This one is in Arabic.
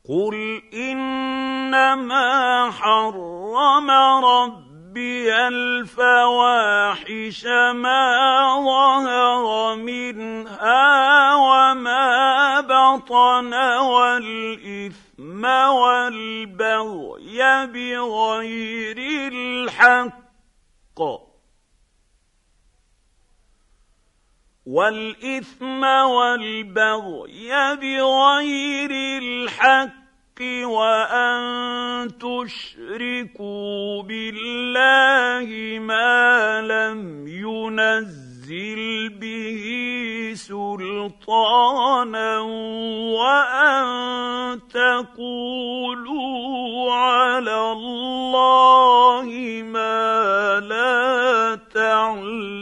قُلْ إِنَّمَا حَرَّمَ رَبِّيَ الْفَوَاحِشَ مَا ظَهَرَ مِنْهَا وَمَا بَطَنَ وَالْإِثْمَ وَالْبَغْيَ بِغَيْرِ الْحَقِّ وَأَن تُشْرِكُوا بِاللَّهِ مَا لَمْ يُنَزِّلْ بِهِ سُلْطَانًا وَأَن تَقُولُوا عَلَى اللَّهِ مَا لَا تَعْلَمُونَ.